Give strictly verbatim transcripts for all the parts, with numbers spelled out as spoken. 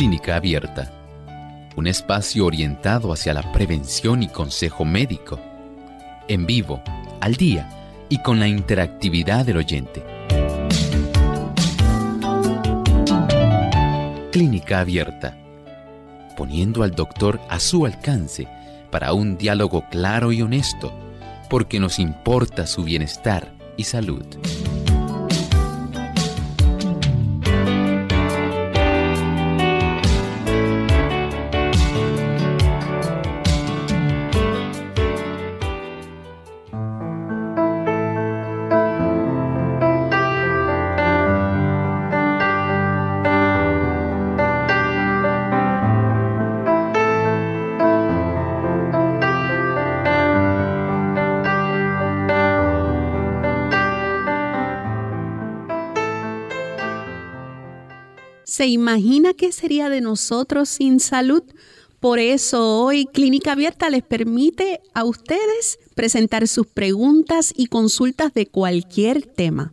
Clínica Abierta, un espacio orientado hacia la prevención y consejo médico, en vivo, al día y con la interactividad del oyente. Clínica Abierta, poniendo al doctor a su alcance para un diálogo claro y honesto, porque nos importa su bienestar y salud. ¿Se imagina qué sería de nosotros sin salud? Por eso hoy Clínica Abierta les permite a ustedes presentar sus preguntas y consultas de cualquier tema.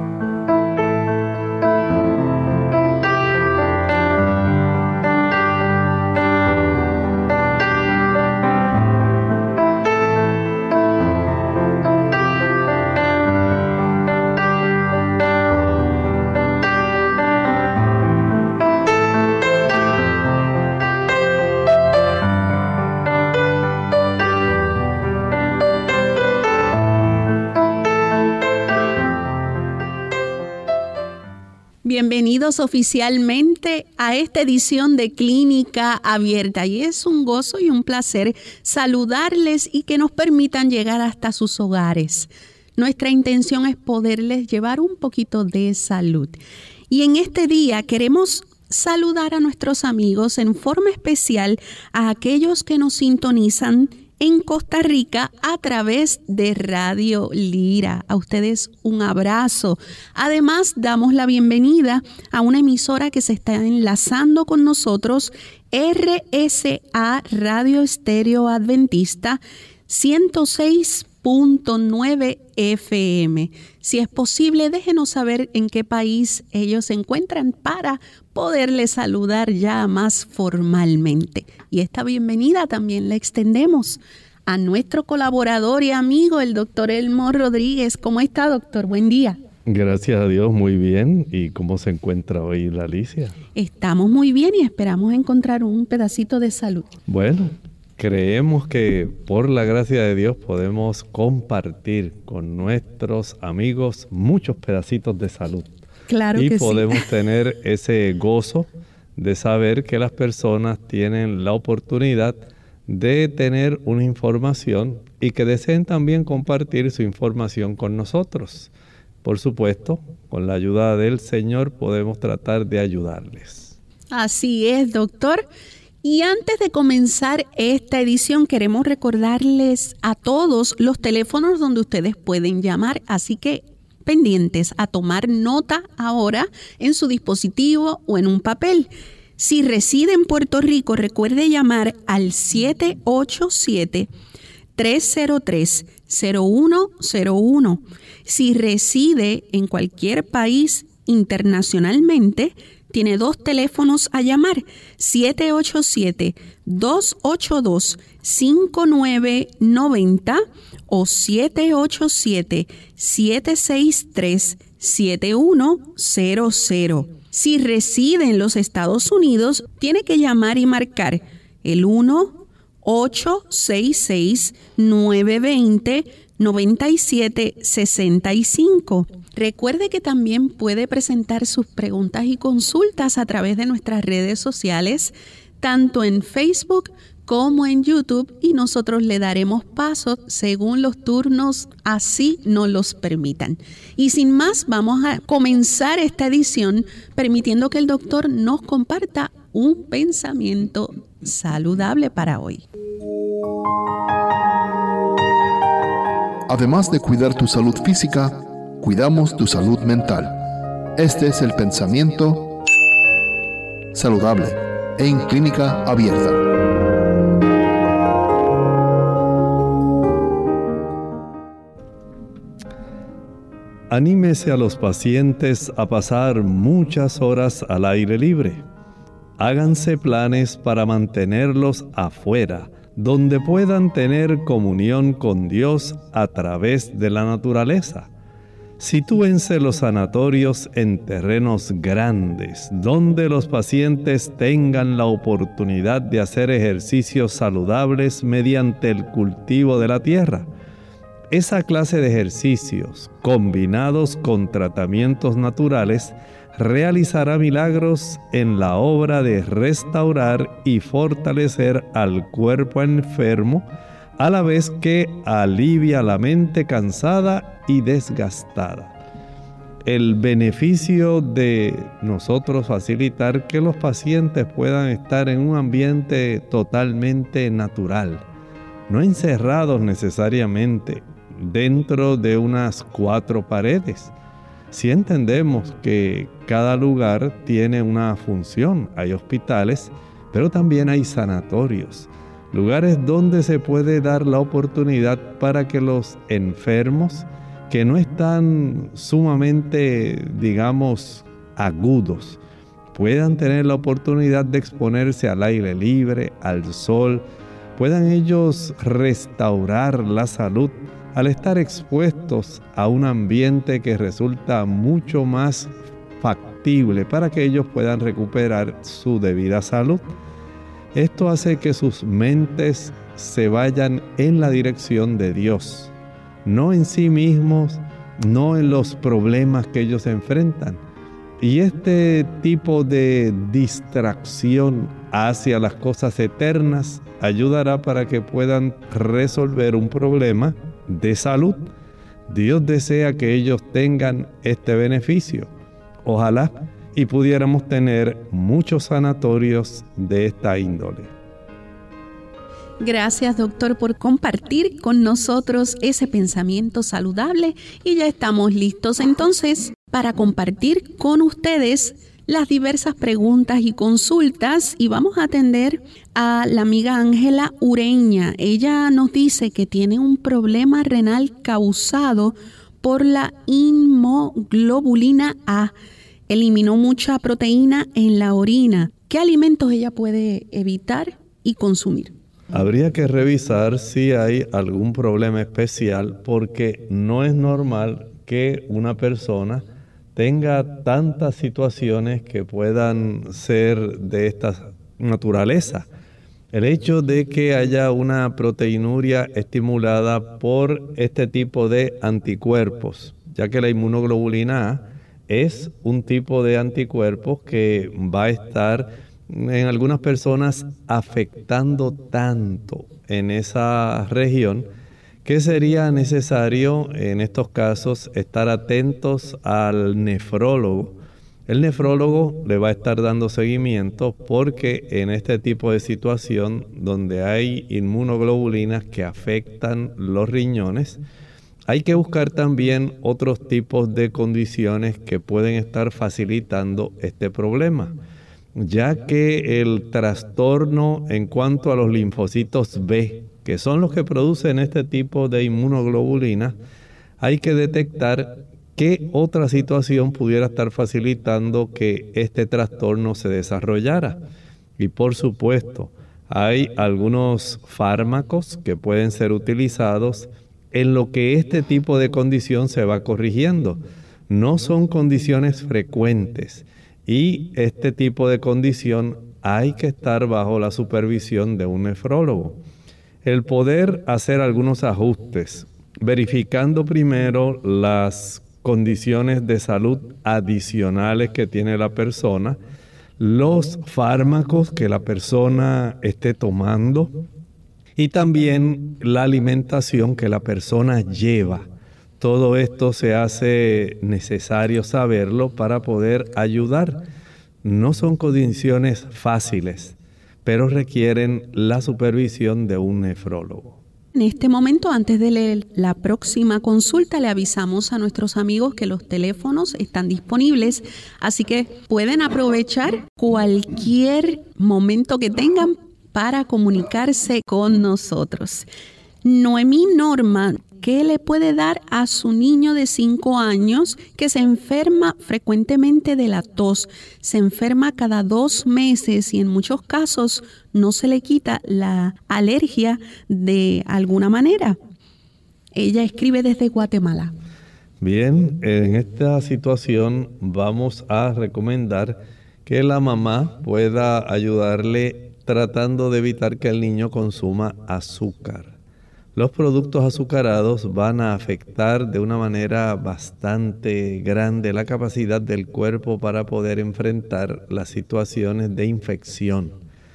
Bienvenidos oficialmente a esta edición de Clínica Abierta, y es un gozo y un placer saludarles y que nos permitan llegar hasta sus hogares. Nuestra intención es poderles llevar un poquito de salud. Y en este día queremos saludar a nuestros amigos, en forma especial a aquellos que nos sintonizan en Costa Rica a través de Radio Lira. A ustedes un abrazo. Además, damos la bienvenida a una emisora que se está enlazando con nosotros, R S A Radio Estéreo Adventista ciento seis punto nueve F M. Si es posible, déjenos saber en qué país ellos se encuentran para poderles saludar ya más formalmente. Y esta bienvenida también la extendemos a nuestro colaborador y amigo, el doctor Elmo Rodríguez. ¿Cómo está, doctor? Buen día. Gracias a Dios, muy bien. ¿Y cómo se encuentra hoy la Alicia? Estamos muy bien y esperamos encontrar un pedacito de salud. Bueno, creemos que por la gracia de Dios podemos compartir con nuestros amigos muchos pedacitos de salud. Claro y que sí. Y podemos tener ese gozo de saber que las personas tienen la oportunidad de tener una información y que deseen también compartir su información con nosotros. Por supuesto, con la ayuda del Señor podemos tratar de ayudarles. Así es, doctor. Y antes de comenzar esta edición, queremos recordarles a todos los teléfonos donde ustedes pueden llamar, así que pendientes a tomar nota ahora en su dispositivo o en un papel. Si reside en Puerto Rico, recuerde llamar al siete ocho siete, tres cero tres, cero uno cero uno. Si reside en cualquier país internacionalmente, tiene dos teléfonos a llamar, siete ocho siete, dos ocho dos, cinco nueve nueve cero o siete ocho siete, siete seis tres, siete uno cero cero. Si reside en los Estados Unidos, tiene que llamar y marcar el uno ocho seis seis, nueve dos cero, nueve siete seis cinco. Recuerde que también puede presentar sus preguntas y consultas a través de nuestras redes sociales, tanto en Facebook como en YouTube, y nosotros le daremos paso según los turnos así nos los permitan. Y sin más, vamos a comenzar esta edición permitiendo que el doctor nos comparta un pensamiento saludable para hoy. Además de cuidar tu salud física, cuidamos tu salud mental. Este es el pensamiento saludable en Clínica Abierta. Anímese a los pacientes a pasar muchas horas al aire libre. Háganse planes para mantenerlos afuera, donde puedan tener comunión con Dios a través de la naturaleza. Sitúense los sanatorios en terrenos grandes, donde los pacientes tengan la oportunidad de hacer ejercicios saludables mediante el cultivo de la tierra. Esa clase de ejercicios, combinados con tratamientos naturales, realizará milagros en la obra de restaurar y fortalecer al cuerpo enfermo, a la vez que alivia la mente cansada y desgastada. El beneficio de nosotros facilitar que los pacientes puedan estar en un ambiente totalmente natural, no encerrados necesariamente dentro de unas cuatro paredes. Si entendemos que cada lugar tiene una función, hay hospitales, pero también hay sanatorios, lugares donde se puede dar la oportunidad para que los enfermos que no están sumamente, digamos, agudos, puedan tener la oportunidad de exponerse al aire libre, al sol, puedan ellos restaurar la salud al estar expuestos a un ambiente que resulta mucho más factible para que ellos puedan recuperar su debida salud. Esto hace que sus mentes se vayan en la dirección de Dios, no en sí mismos, no en los problemas que ellos enfrentan. Y este tipo de distracción hacia las cosas eternas ayudará para que puedan resolver un problema de salud. Dios desea que ellos tengan este beneficio. Ojalá y pudiéramos tener muchos sanatorios de esta índole. Gracias, doctor, por compartir con nosotros ese pensamiento saludable, y ya estamos listos entonces para compartir con ustedes las diversas preguntas y consultas, y vamos a atender a la amiga Ángela Ureña. Ella nos dice que tiene un problema renal causado por la inmunoglobulina A. Eliminó mucha proteína en la orina. ¿Qué alimentos ella puede evitar y consumir? Habría que revisar si hay algún problema especial, porque no es normal que una persona tenga tantas situaciones que puedan ser de esta naturaleza. El hecho de que haya una proteinuria estimulada por este tipo de anticuerpos, ya que la inmunoglobulina A es un tipo de anticuerpos que va a estar en algunas personas afectando tanto en esa región que sería necesario en estos casos estar atentos al nefrólogo. El nefrólogo le va a estar dando seguimiento, porque en este tipo de situación donde hay inmunoglobulinas que afectan los riñones, hay que buscar también otros tipos de condiciones que pueden estar facilitando este problema, ya que el trastorno en cuanto a los linfocitos B, que son los que producen este tipo de inmunoglobulina, hay que detectar qué otra situación pudiera estar facilitando que este trastorno se desarrollara. Y por supuesto, hay algunos fármacos que pueden ser utilizados en lo que este tipo de condición se va corrigiendo. No son condiciones frecuentes, y este tipo de condición hay que estar bajo la supervisión de un nefrólogo. El poder hacer algunos ajustes, verificando primero las condiciones de salud adicionales que tiene la persona, los fármacos que la persona esté tomando y también la alimentación que la persona lleva. Todo esto se hace necesario saberlo para poder ayudar. No son condiciones fáciles, pero requieren la supervisión de un nefrólogo. En este momento, antes de leer la próxima consulta, le avisamos a nuestros amigos que los teléfonos están disponibles, así que pueden aprovechar cualquier momento que tengan para comunicarse con nosotros. Noemí Norma, ¿qué le puede dar a su niño de cinco años que se enferma frecuentemente de la tos? Se enferma cada dos meses y en muchos casos no se le quita la alergia de alguna manera. Ella escribe desde Guatemala. Bien, en esta situación vamos a recomendar que la mamá pueda ayudarle tratando de evitar que el niño consuma azúcar. Los productos azucarados van a afectar de una manera bastante grande la capacidad del cuerpo para poder enfrentar las situaciones de infección.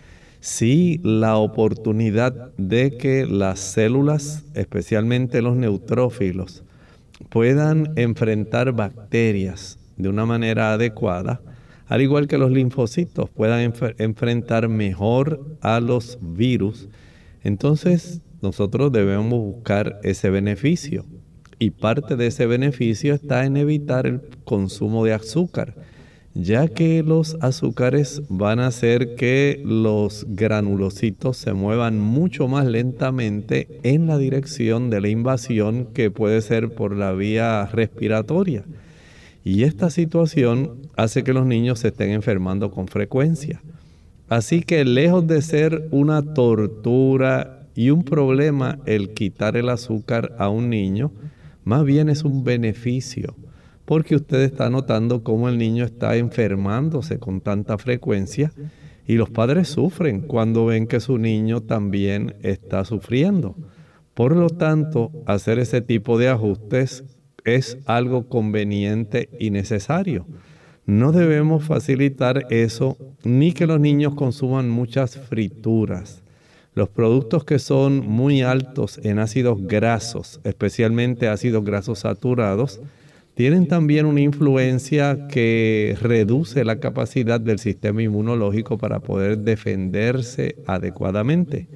Sí, la oportunidad de que las células, especialmente los neutrófilos, puedan enfrentar bacterias de una manera adecuada, al igual que los linfocitos puedan enf- enfrentar mejor a los virus, entonces nosotros debemos buscar ese beneficio. Y parte de ese beneficio está en evitar el consumo de azúcar, ya que los azúcares van a hacer que los granulocitos se muevan mucho más lentamente en la dirección de la invasión, que puede ser por la vía respiratoria. Y esta situación hace que los niños se estén enfermando con frecuencia. Así que lejos de ser una tortura y un problema el quitar el azúcar a un niño, más bien es un beneficio, porque usted está notando cómo el niño está enfermándose con tanta frecuencia y los padres sufren cuando ven que su niño también está sufriendo. Por lo tanto, hacer ese tipo de ajustes es algo conveniente y necesario. No debemos facilitar eso, ni que los niños consuman muchas frituras. Los productos que son muy altos en ácidos grasos, especialmente ácidos grasos saturados, tienen también una influencia que reduce la capacidad del sistema inmunológico para poder defenderse adecuadamente.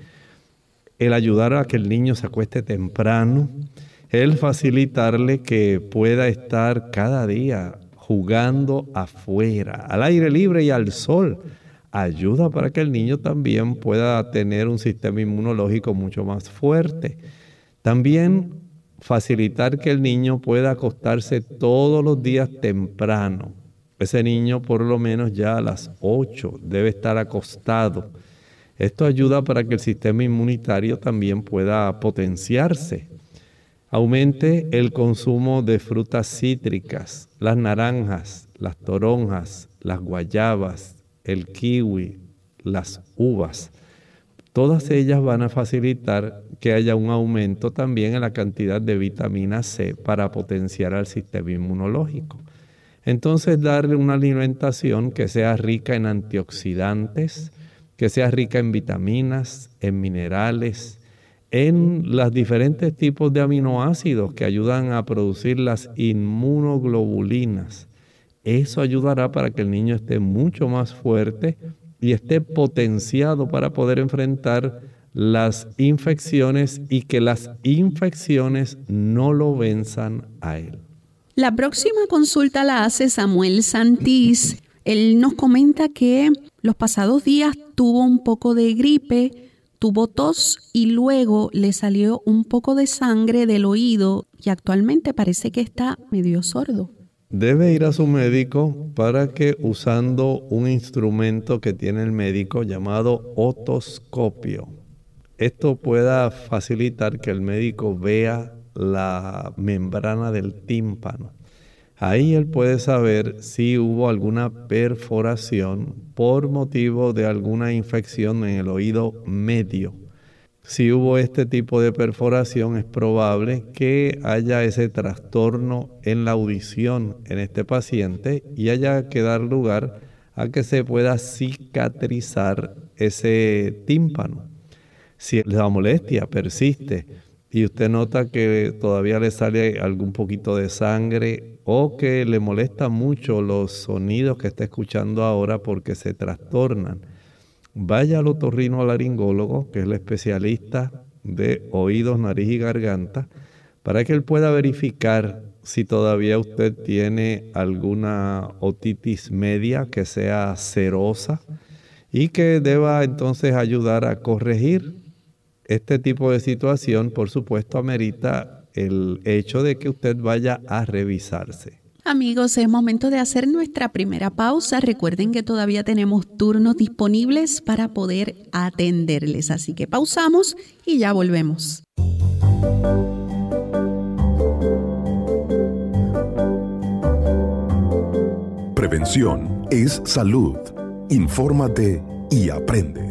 El ayudar a que el niño se acueste temprano, el facilitarle que pueda estar cada día jugando afuera, al aire libre y al sol, ayuda para que el niño también pueda tener un sistema inmunológico mucho más fuerte. También facilitar que el niño pueda acostarse todos los días temprano. Ese niño por lo menos ya a las ocho debe estar acostado. Esto ayuda para que el sistema inmunitario también pueda potenciarse. Aumente el consumo de frutas cítricas, las naranjas, las toronjas, las guayabas, el kiwi, las uvas. Todas ellas van a facilitar que haya un aumento también en la cantidad de vitamina C para potenciar al sistema inmunológico. Entonces, darle una alimentación que sea rica en antioxidantes, que sea rica en vitaminas, en minerales, en los diferentes tipos de aminoácidos que ayudan a producir las inmunoglobulinas. Eso ayudará para que el niño esté mucho más fuerte y esté potenciado para poder enfrentar las infecciones y que las infecciones no lo venzan a él. La próxima consulta la hace Samuel Santís. Él nos comenta que los pasados días tuvo un poco de gripe, tuvo tos y luego le salió un poco de sangre del oído y actualmente parece que está medio sordo. Debe ir a su médico para que, usando un instrumento que tiene el médico llamado otoscopio, esto pueda facilitar que el médico vea la membrana del tímpano. Ahí él puede saber si hubo alguna perforación por motivo de alguna infección en el oído medio. Si hubo este tipo de perforación, es probable que haya ese trastorno en la audición en este paciente y haya que dar lugar a que se pueda cicatrizar ese tímpano. Si la molestia persiste y usted nota que todavía le sale algún poquito de sangre o que le molesta mucho los sonidos que está escuchando ahora porque se trastornan, vaya al otorrinolaringólogo, que es el especialista de oídos, nariz y garganta, para que él pueda verificar si todavía usted tiene alguna otitis media que sea serosa y que deba entonces ayudar a corregir Este tipo de situación, por supuesto, amerita el hecho de que usted vaya a revisarse. Amigos, es momento de hacer nuestra primera pausa. Recuerden que todavía tenemos turnos disponibles para poder atenderles. Así que pausamos y ya volvemos. Prevención es salud. Infórmate y aprende.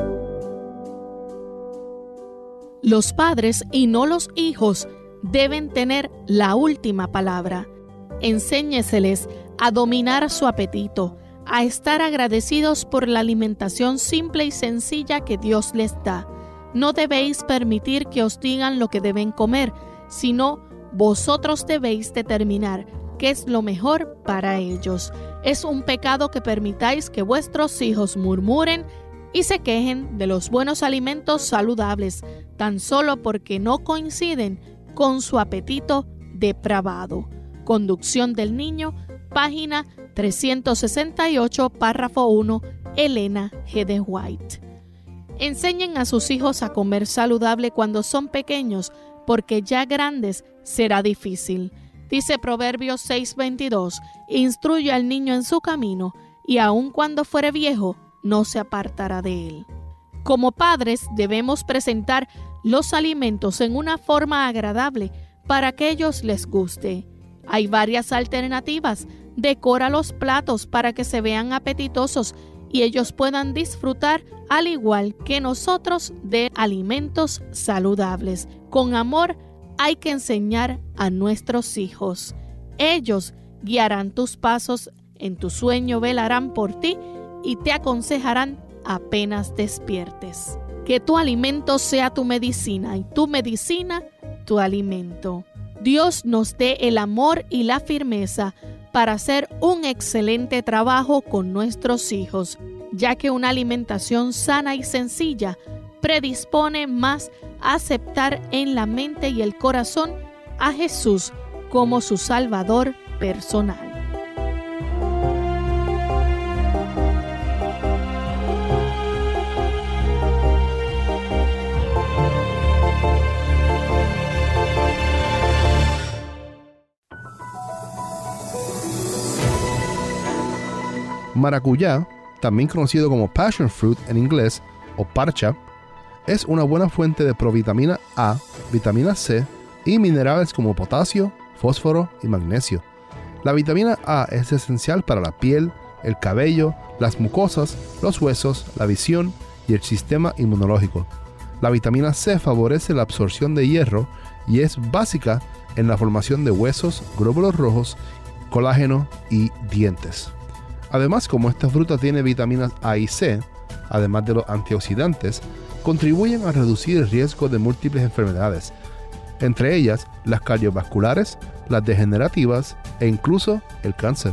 Los padres y no los hijos deben tener la última palabra. Enséñeseles a dominar su apetito, a estar agradecidos por la alimentación simple y sencilla que Dios les da. No debéis permitir que os digan lo que deben comer, sino vosotros debéis determinar qué es lo mejor para ellos. Es un pecado que permitáis que vuestros hijos murmuren y se quejen de los buenos alimentos saludables, tan solo porque no coinciden con su apetito depravado. Conducción del niño, página trescientos sesenta y ocho, párrafo uno, Elena G. de White. Enseñen a sus hijos a comer saludable cuando son pequeños, porque ya grandes será difícil. Dice Proverbios seis veintidós, instruye al niño en su camino, y aun cuando fuere viejo, no se apartará de él. Como padres, debemos presentar los alimentos en una forma agradable para que ellos les guste. Hay varias alternativas. Decora los platos para que se vean apetitosos y ellos puedan disfrutar, al igual que nosotros, de alimentos saludables. Con amor hay que enseñar a nuestros hijos. Ellos guiarán tus pasos, en tu sueño velarán por ti y te aconsejarán apenas despiertes. Que tu alimento sea tu medicina y tu medicina tu alimento. Dios nos dé el amor y la firmeza para hacer un excelente trabajo con nuestros hijos, ya que una alimentación sana y sencilla predispone más a aceptar en la mente y el corazón a Jesús como su Salvador personal. Maracuyá, también conocido como passion fruit en inglés o parcha, es una buena fuente de provitamina A, vitamina C y minerales como potasio, fósforo y magnesio. La vitamina A es esencial para la piel, el cabello, las mucosas, los huesos, la visión y el sistema inmunológico. La vitamina C favorece la absorción de hierro y es básica en la formación de huesos, glóbulos rojos, colágeno y dientes. Además, como esta fruta tiene vitaminas A y C, además de los antioxidantes, contribuyen a reducir el riesgo de múltiples enfermedades, entre ellas las cardiovasculares, las degenerativas e incluso el cáncer.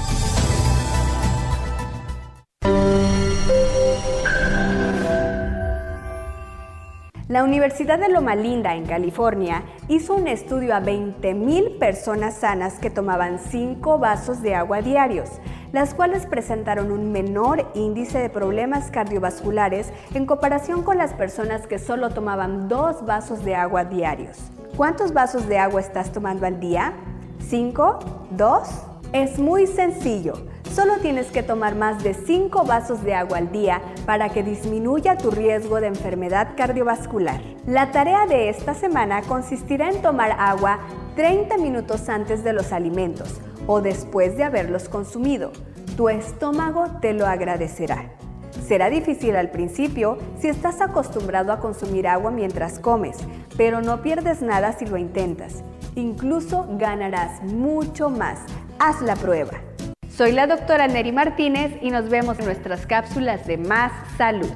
La Universidad de Loma Linda, en California, hizo un estudio a veinte mil personas sanas que tomaban cinco vasos de agua diarios, las cuales presentaron un menor índice de problemas cardiovasculares en comparación con las personas que solo tomaban dos vasos de agua diarios. ¿Cuántos vasos de agua estás tomando al día? ¿Cinco? ¿Dos? Es muy sencillo. Solo tienes que tomar más de cinco vasos de agua al día para que disminuya tu riesgo de enfermedad cardiovascular. La tarea de esta semana consistirá en tomar agua treinta minutos antes de los alimentos o después de haberlos consumido. Tu estómago te lo agradecerá. Será difícil al principio si estás acostumbrado a consumir agua mientras comes, pero no pierdes nada si lo intentas. Incluso ganarás mucho más. Haz la prueba. Soy la doctora Neri Martínez y nos vemos en nuestras cápsulas de Más Salud.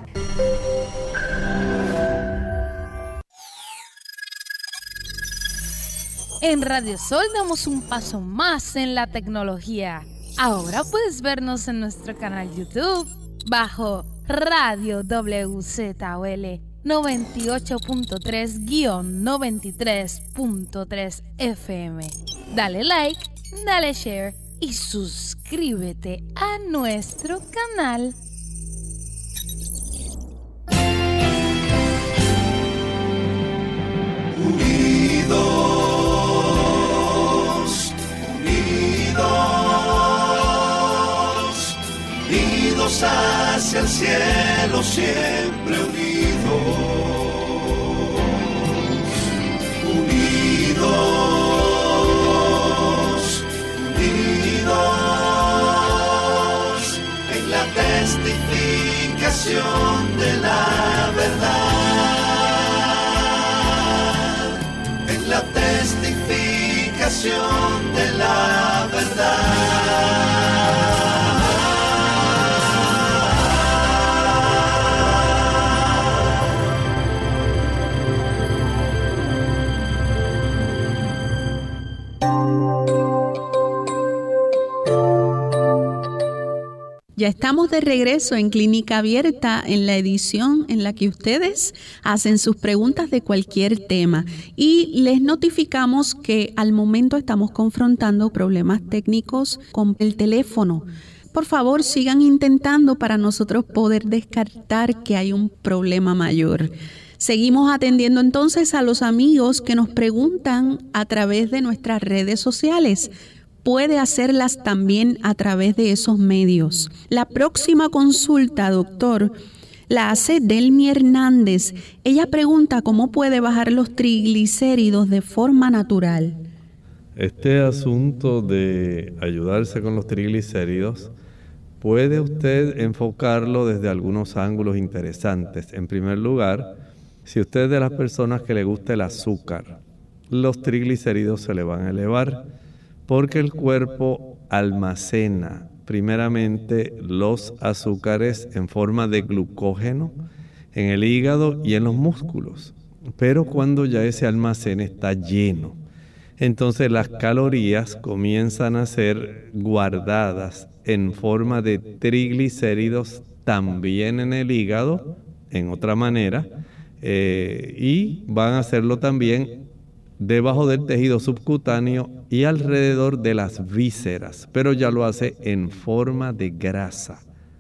En Radio Sol damos un paso más en la tecnología. Ahora puedes vernos en nuestro canal YouTube bajo Radio W Z O L noventa y ocho punto tres noventa y tres punto tres F M. Dale like, dale share y suscríbete a nuestro canal. siempre unidos, unidos, unidos en la testificación de la verdad, en la testificación de la verdad. Ya estamos de regreso en Clínica Abierta, en la edición en la que ustedes hacen sus preguntas de cualquier tema. Y les notificamos que al momento estamos confrontando problemas técnicos con el teléfono. Por favor, sigan intentando para nosotros poder descartar que hay un problema mayor. Seguimos atendiendo entonces a los amigos que nos preguntan a través de nuestras redes sociales. Puede hacerlas también a través de esos medios. La próxima consulta, doctor, la hace Delmi Hernández. Ella pregunta cómo puede bajar los triglicéridos de forma natural. Este asunto de ayudarse con los triglicéridos, puede usted enfocarlo desde algunos ángulos interesantes. En primer lugar, si usted es de las personas que le gusta el azúcar, los triglicéridos se le van a elevar, porque el cuerpo almacena primeramente los azúcares en forma de glucógeno en el hígado y en los músculos. Pero cuando ya ese almacén está lleno, entonces las calorías comienzan a ser guardadas en forma de triglicéridos también en el hígado, en otra manera, eh, y van a hacerlo también debajo del tejido subcutáneo y alrededor de las vísceras, pero ya lo hace en forma de grasa.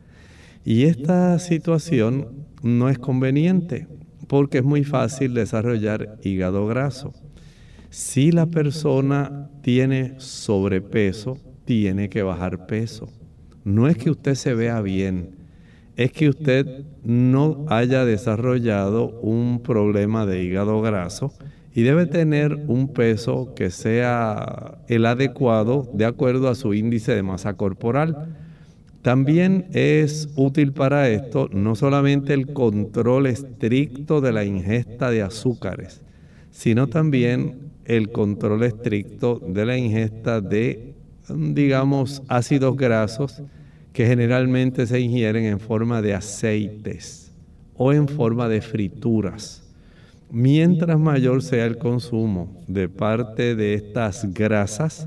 Y esta situación no es conveniente porque es muy fácil desarrollar hígado graso. Si la persona tiene sobrepeso, tiene que bajar peso. No es que usted se vea bien, es que usted no haya desarrollado un problema de hígado graso y debe tener un peso que sea el adecuado de acuerdo a su índice de masa corporal. También es útil para esto no solamente el control estricto de la ingesta de azúcares, sino también el control estricto de la ingesta de, digamos, ácidos grasos que generalmente se ingieren en forma de aceites o en forma de frituras. Mientras mayor sea el consumo de parte de estas grasas,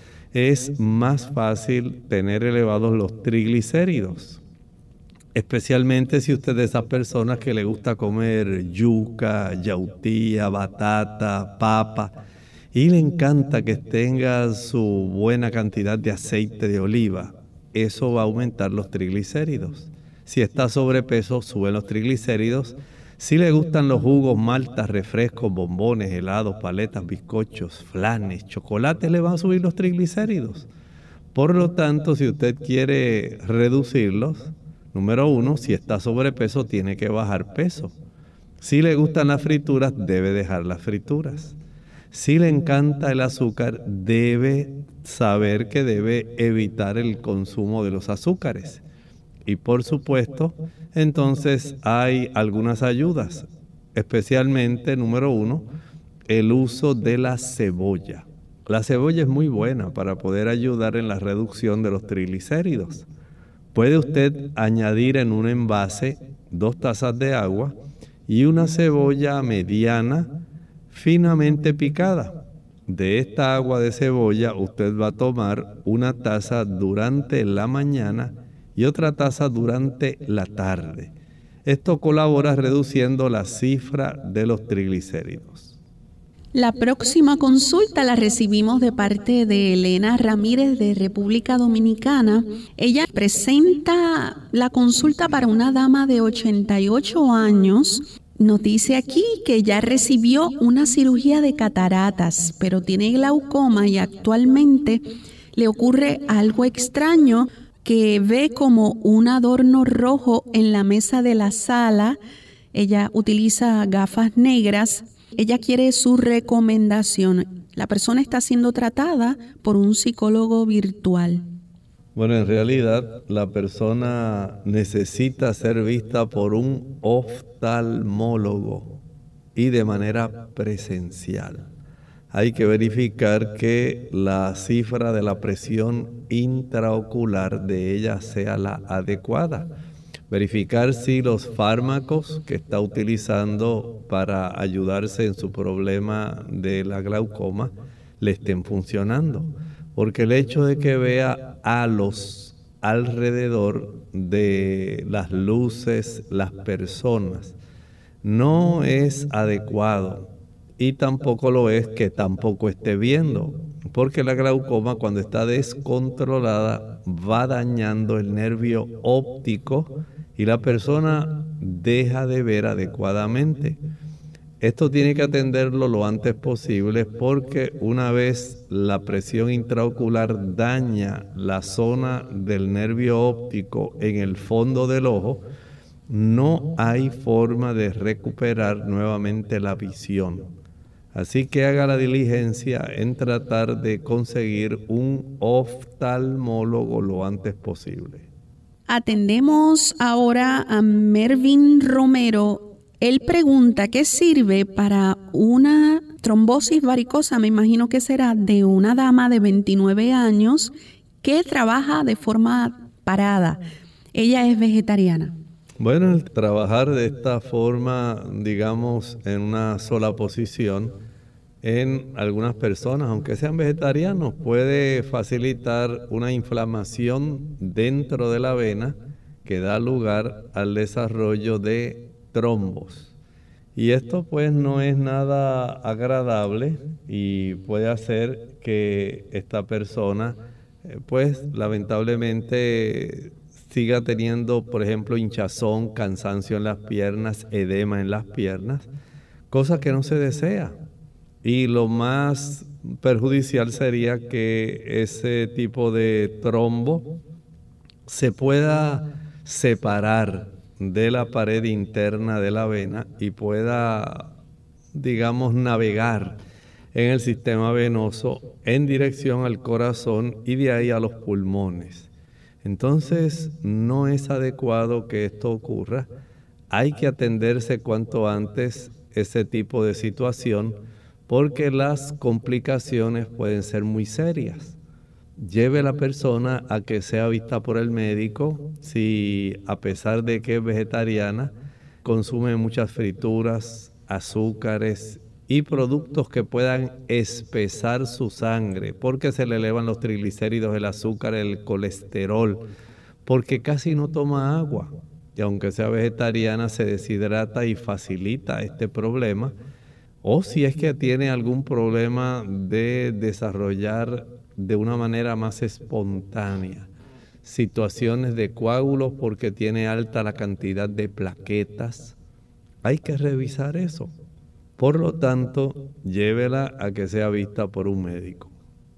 es más fácil tener elevados los triglicéridos. Especialmente si usted es de esas personas que le gusta comer yuca, yautía, batata, papa, y le encanta que tenga su buena cantidad de aceite de oliva. Eso va a aumentar los triglicéridos. Si está sobrepeso, suben los triglicéridos. Si le gustan los jugos, maltas, refrescos, bombones, helados, paletas, bizcochos, flanes, chocolates, le van a subir los triglicéridos. Por lo tanto, si usted quiere reducirlos, número uno, si está sobrepeso, tiene que bajar peso. Si le gustan las frituras, debe dejar las frituras. Si le encanta el azúcar, debe saber que debe evitar el consumo de los azúcares. Y por supuesto, entonces hay algunas ayudas, especialmente, número uno, el uso de la cebolla. La cebolla es muy buena para poder ayudar en la reducción de los triglicéridos. Puede usted añadir en un envase dos tazas de agua y una cebolla mediana finamente picada. De esta agua de cebolla usted va a tomar una taza durante la mañana y otra taza durante la tarde. Esto colabora reduciendo la cifra de los triglicéridos. La próxima consulta la recibimos de parte de Elena Ramírez de República Dominicana. Ella presenta la consulta para una dama de ochenta y ocho años. Nos dice aquí que ya recibió una cirugía de cataratas, pero tiene glaucoma y actualmente le ocurre algo extraño. que ve como un adorno rojo en la mesa de la sala. Ella utiliza gafas negras. Ella quiere su recomendación. La persona está siendo tratada por un psicólogo virtual. Bueno, en realidad la persona necesita ser vista por un oftalmólogo y de manera presencial. Hay que verificar que la cifra de la presión intraocular de ella sea la adecuada. Verificar si los fármacos que está utilizando para ayudarse en su problema de la glaucoma le estén funcionando. Porque el hecho de que vea halos alrededor de las luces, las personas, no es adecuado. Y tampoco lo es que tampoco esté viendo. Porque la glaucoma, cuando está descontrolada, va dañando el nervio óptico y la persona deja de ver adecuadamente. Esto tiene que atenderlo lo antes posible porque una vez la presión intraocular daña la zona del nervio óptico en el fondo del ojo, no hay forma de recuperar nuevamente la visión. Así que haga la diligencia en tratar de conseguir un oftalmólogo lo antes posible. Atendemos ahora a Mervin Romero. Él pregunta qué sirve para una trombosis varicosa, me imagino que será de una dama de veintinueve años que trabaja de forma parada. Ella es vegetariana. Bueno, el trabajar de esta forma, digamos, en una sola posición, en algunas personas, aunque sean vegetarianos, puede facilitar una inflamación dentro de la vena que da lugar al desarrollo de trombos. Y esto pues no es nada agradable y puede hacer que esta persona pues lamentablemente siga teniendo, por ejemplo, hinchazón, cansancio en las piernas, edema en las piernas, cosa que no se desea. Y lo más perjudicial sería que ese tipo de trombo se pueda separar de la pared interna de la vena y pueda, digamos, navegar en el sistema venoso en dirección al corazón y de ahí a los pulmones. Entonces, no es adecuado que esto ocurra. Hay que atenderse cuanto antes ese tipo de situación porque las complicaciones pueden ser muy serias. Lleve a la persona a que sea vista por el médico si, a pesar de que es vegetariana, consume muchas frituras, azúcares y productos que puedan espesar su sangre, porque se le elevan los triglicéridos, el azúcar, el colesterol, porque casi no toma agua. Y aunque sea vegetariana, se deshidrata y facilita este problema. O si es que tiene algún problema de desarrollar de una manera más espontánea situaciones de coágulos porque tiene alta la cantidad de plaquetas, hay que revisar eso. Por lo tanto, llévela a que sea vista por un médico.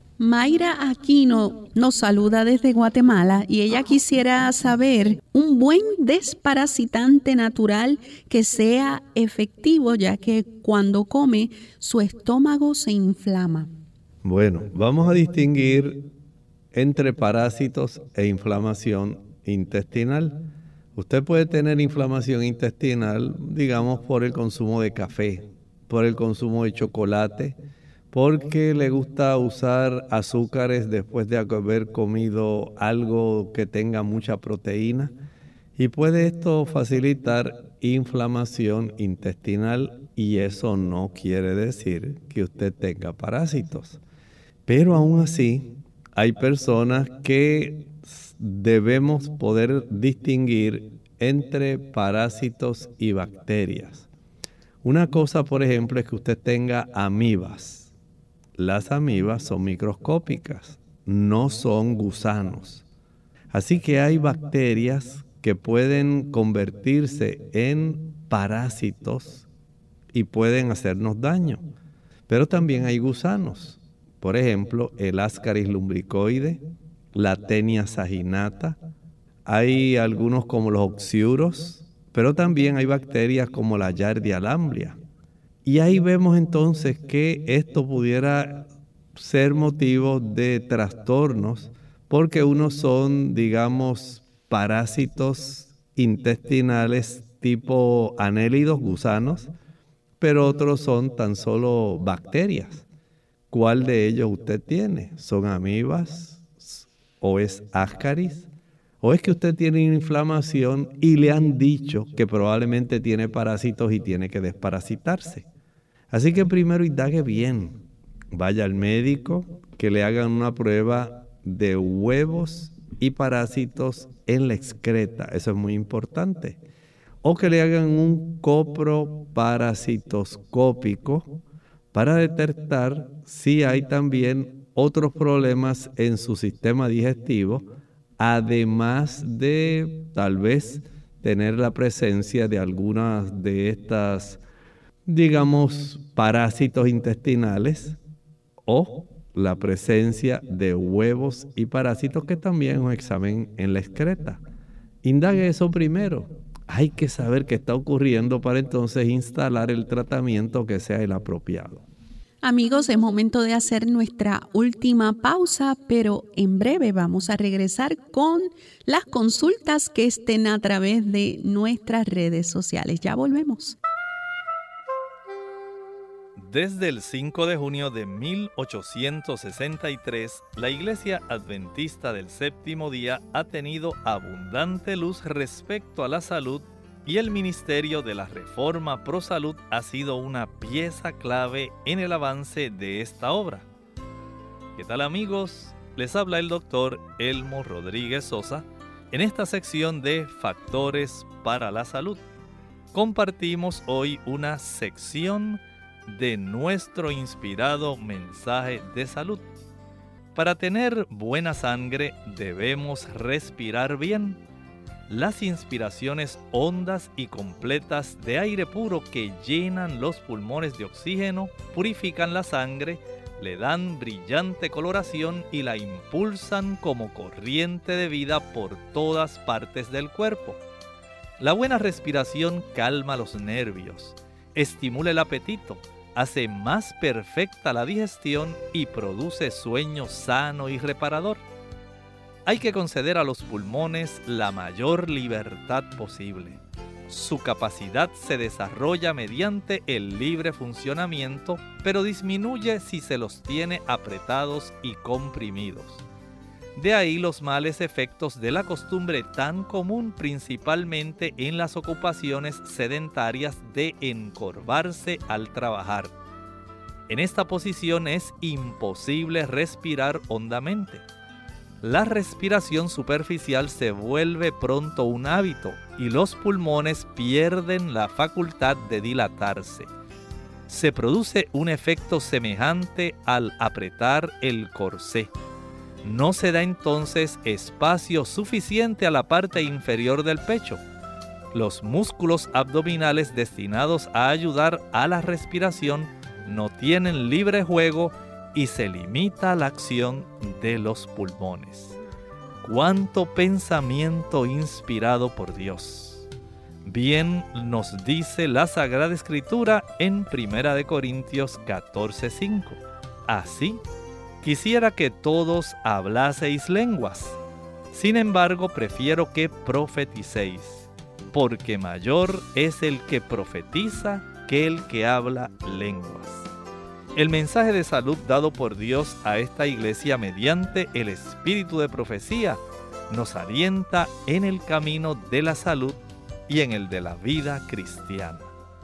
Mayra Aquino nos saluda desde Guatemala y ella quisiera saber un buen desparasitante natural que sea efectivo, ya que cuando come su estómago se inflama. Bueno, vamos a distinguir entre parásitos e inflamación intestinal. Usted puede tener inflamación intestinal, digamos, por el consumo de café, por el consumo de chocolate, porque le gusta usar azúcares después de haber comido algo que tenga mucha proteína y puede esto facilitar inflamación intestinal y eso no quiere decir que usted tenga parásitos. Pero aún así hay personas que debemos poder distinguir entre parásitos y bacterias. Una cosa, por ejemplo, es que usted tenga amibas. Las amibas son microscópicas, no son gusanos. Así que hay bacterias que pueden convertirse en parásitos y pueden hacernos daño. Pero también hay gusanos. Por ejemplo, el Ascaris lumbricoide, la Taenia saginata, hay algunos como los oxiuros, pero también hay bacterias como la Giardia lamblia. Y ahí vemos entonces que esto pudiera ser motivo de trastornos, porque unos son, digamos, parásitos intestinales tipo anélidos, gusanos, pero otros son tan solo bacterias. ¿Cuál de ellos usted tiene? ¿Son amibas? ¿O es ascaris? ¿O es que usted tiene inflamación y le han dicho que probablemente tiene parásitos y tiene que desparasitarse? Así que primero indague bien. Vaya al médico, que le hagan una prueba de huevos y parásitos en la excreta. Eso es muy importante. O que le hagan un coproparasitoscópico para detectar si hay también otros problemas en su sistema digestivo, además de tal vez tener la presencia de algunas de estas, digamos, parásitos intestinales o la presencia de huevos y parásitos, que también es un examen en la excreta. Indague eso primero. Hay que saber qué está ocurriendo para entonces instalar el tratamiento que sea el apropiado. Amigos, es momento de hacer nuestra última pausa, pero en breve vamos a regresar con las consultas que estén a través de nuestras redes sociales. Ya volvemos. Desde el cinco de junio de mil ochocientos sesenta y tres, la Iglesia Adventista del Séptimo Día ha tenido abundante luz respecto a la salud, y el ministerio de la Reforma Pro Salud ha sido una pieza clave en el avance de esta obra. ¿Qué tal, amigos? Les habla el doctor Elmo Rodríguez Sosa en esta sección de Factores para la Salud. Compartimos hoy una sección de nuestro inspirado mensaje de salud. Para tener buena sangre debemos respirar bien. Las inspiraciones hondas y completas de aire puro que llenan los pulmones de oxígeno purifican la sangre, le dan brillante coloración y la impulsan como corriente de vida por todas partes del cuerpo. La buena respiración calma los nervios, estimula el apetito, hace más perfecta la digestión y produce sueño sano y reparador. Hay que conceder a los pulmones la mayor libertad posible. Su capacidad se desarrolla mediante el libre funcionamiento, pero disminuye si se los tiene apretados y comprimidos. De ahí los males efectos de la costumbre tan común principalmente en las ocupaciones sedentarias de encorvarse al trabajar. En esta posición es imposible respirar hondamente. La respiración superficial se vuelve pronto un hábito y los pulmones pierden la facultad de dilatarse. Se produce un efecto semejante al apretar el corsé. No se da entonces espacio suficiente a la parte inferior del pecho. Los músculos abdominales destinados a ayudar a la respiración no tienen libre juego y se limita la acción de los pulmones. ¡Cuánto pensamiento inspirado por Dios! Bien nos dice la Sagrada Escritura en Primera de Corintios catorce cinco. Así, quisiera que todos hablaseis lenguas. Sin embargo, prefiero que profeticéis, porque mayor es el que profetiza que el que habla lenguas. El mensaje de salud dado por Dios a esta iglesia mediante el espíritu de profecía nos alienta en el camino de la salud y en el de la vida cristiana.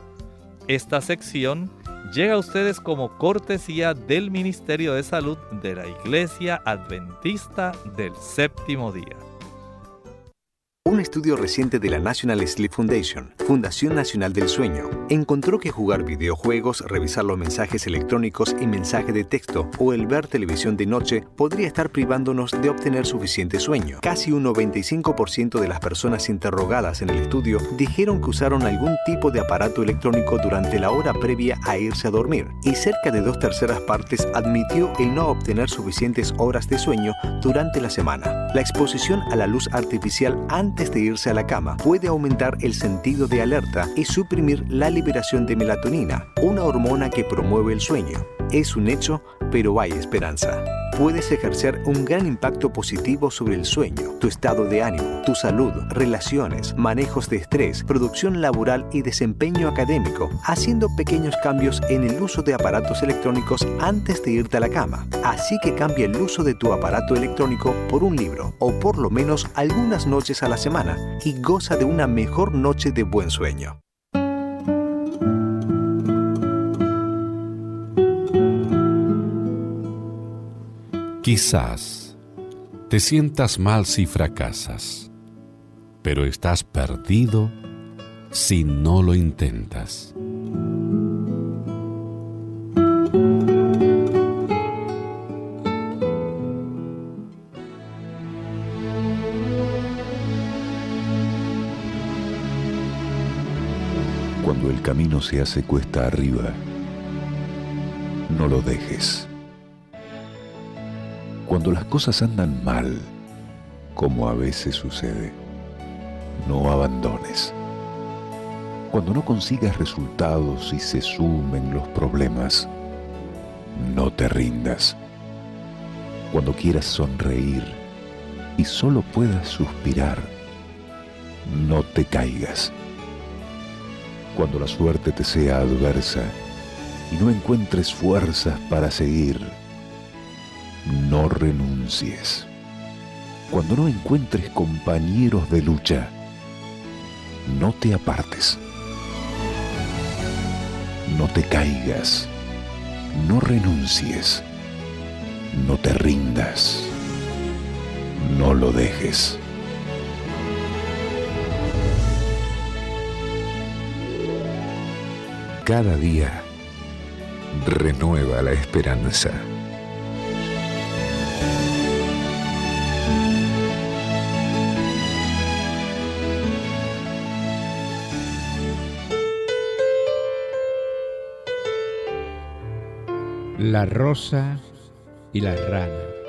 Esta sección llega a ustedes como cortesía del Ministerio de Salud de la Iglesia Adventista del Séptimo Día. Un estudio reciente de la National Sleep Foundation, Fundación Nacional del Sueño, encontró que jugar videojuegos, revisar los mensajes electrónicos y mensajes de texto o el ver televisión de noche podría estar privándonos de obtener suficiente sueño. Casi un noventa y cinco por ciento de las personas interrogadas en el estudio dijeron que usaron algún tipo de aparato electrónico durante la hora previa a irse a dormir, y cerca de dos terceras partes admitió el no obtener suficientes horas de sueño durante la semana. La exposición a la luz artificial antes Antes de irse a la cama puede aumentar el sentido de alerta y suprimir la liberación de melatonina, una hormona que promueve el sueño. Es un hecho, pero hay esperanza. Puedes ejercer un gran impacto positivo sobre el sueño, tu estado de ánimo, tu salud, relaciones, manejos de estrés, producción laboral y desempeño académico, haciendo pequeños cambios en el uso de aparatos electrónicos antes de irte a la cama. Así que cambia el uso de tu aparato electrónico por un libro, o por lo menos algunas noches a la semana, y goza de una mejor noche de buen sueño. Quizás te sientas mal si fracasas, pero estás perdido si no lo intentas. Cuando el camino se hace cuesta arriba, no lo dejes. Cuando las cosas andan mal, como a veces sucede, no abandones. Cuando no consigas resultados y se sumen los problemas, no te rindas. Cuando quieras sonreír y solo puedas suspirar, no te caigas. Cuando la suerte te sea adversa y no encuentres fuerzas para seguir, no renuncies. Cuando no encuentres compañeros de lucha, no te apartes. No te caigas. No renuncies. No te rindas. No lo dejes. Cada día renueva la esperanza. La rosa y la rana.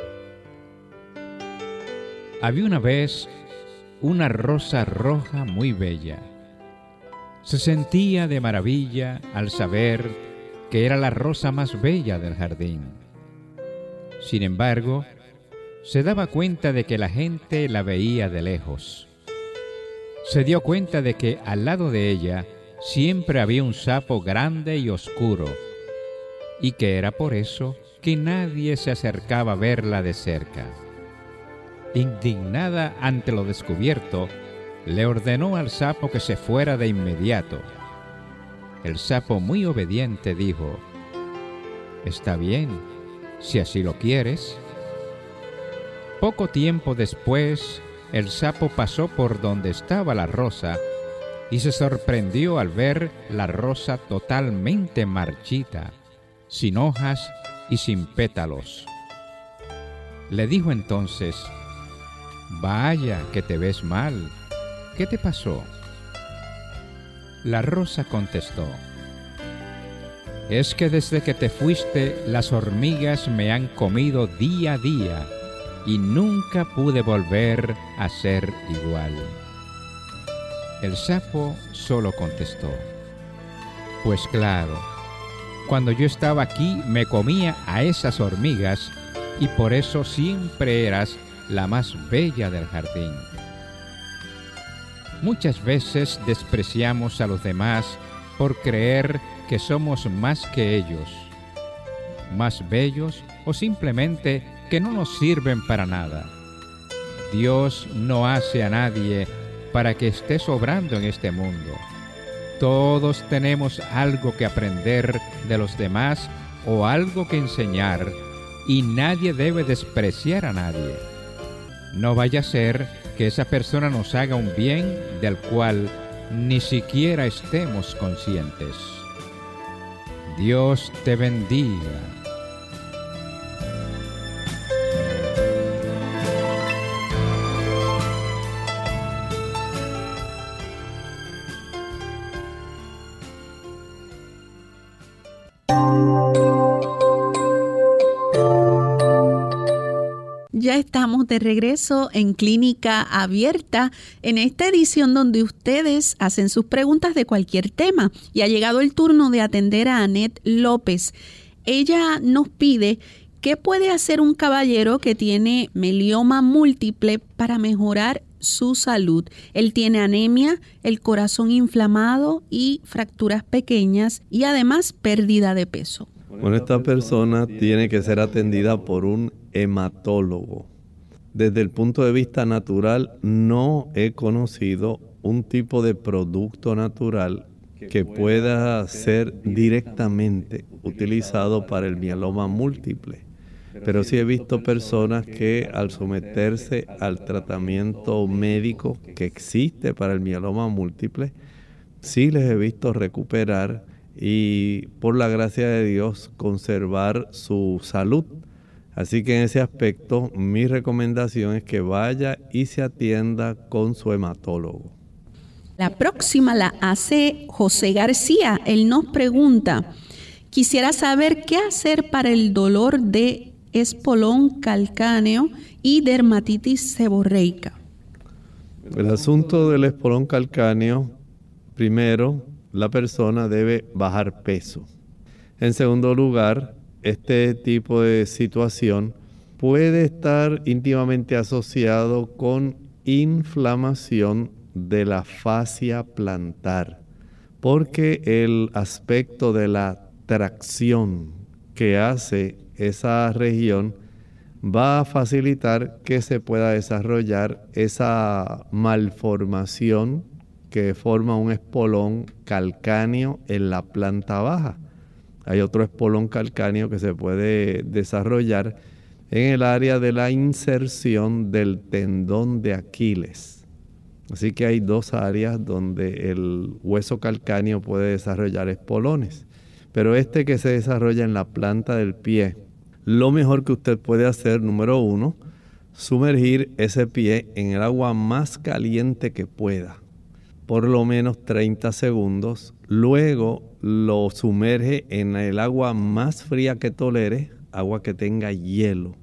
Había una vez una rosa roja muy bella. Se sentía de maravilla al saber que era la rosa más bella del jardín. Sin embargo, se daba cuenta de que la gente la veía de lejos. Se dio cuenta de que al lado de ella siempre había un sapo grande y oscuro, y que era por eso que nadie se acercaba a verla de cerca. Indignada ante lo descubierto, le ordenó al sapo que se fuera de inmediato. El sapo, muy obediente, dijo: «Está bien, si así lo quieres». Poco tiempo después, el sapo pasó por donde estaba la rosa y se sorprendió al ver la rosa totalmente marchita, sin hojas y sin pétalos. Le dijo entonces: «Vaya, que te ves mal. ¿Qué te pasó?». La rosa contestó: «Es que desde que te fuiste, las hormigas me han comido día a día y nunca pude volver a ser igual». El sapo solo contestó: «Pues claro, cuando yo estaba aquí me comía a esas hormigas y por eso siempre eras la más bella del jardín». Muchas veces despreciamos a los demás por creer que somos más que ellos, más bellos o simplemente que no nos sirven para nada. Dios no hace a nadie para que esté sobrando en este mundo. Todos tenemos algo que aprender de los demás o algo que enseñar, y nadie debe despreciar a nadie. No vaya a ser que esa persona nos haga un bien del cual ni siquiera estemos conscientes. Dios te bendiga. Ya estamos de regreso en Clínica Abierta, en esta edición donde ustedes hacen sus preguntas de cualquier tema. Y ha llegado el turno de atender a Anet López. Ella nos pide qué puede hacer un caballero que tiene melioma múltiple para mejorar su salud. Él tiene anemia, el corazón inflamado y fracturas pequeñas y además pérdida de peso. Bueno, esta persona tiene que ser atendida por un hematólogo. Desde el punto de vista natural, no he conocido un tipo de producto natural que pueda ser directamente utilizado para el mieloma múltiple. Pero sí he visto personas que al someterse al tratamiento médico que existe para el mieloma múltiple, sí les he visto recuperar y por la gracia de Dios conservar su salud. Así que en ese aspecto mi recomendación es que vaya y se atienda con su hematólogo. La próxima la hace José García. Él nos pregunta, quisiera saber qué hacer para el dolor de espolón calcáneo y dermatitis seborreica. El asunto del espolón calcáneo, primero, la persona debe bajar peso. En segundo lugar, este tipo de situación puede estar íntimamente asociado con inflamación de la fascia plantar, porque el aspecto de la tracción que hace esa región va a facilitar que se pueda desarrollar esa malformación que forma un espolón calcáneo en la planta baja. Hay otro espolón calcáneo que se puede desarrollar en el área de la inserción del tendón de Aquiles. Así que hay dos áreas donde el hueso calcáneo puede desarrollar espolones. Pero este que se desarrolla en la planta del pie, lo mejor que usted puede hacer, número uno, sumergir ese pie en el agua más caliente que pueda, por lo menos treinta segundos. Luego lo sumerge en el agua más fría que tolere, agua que tenga hielo.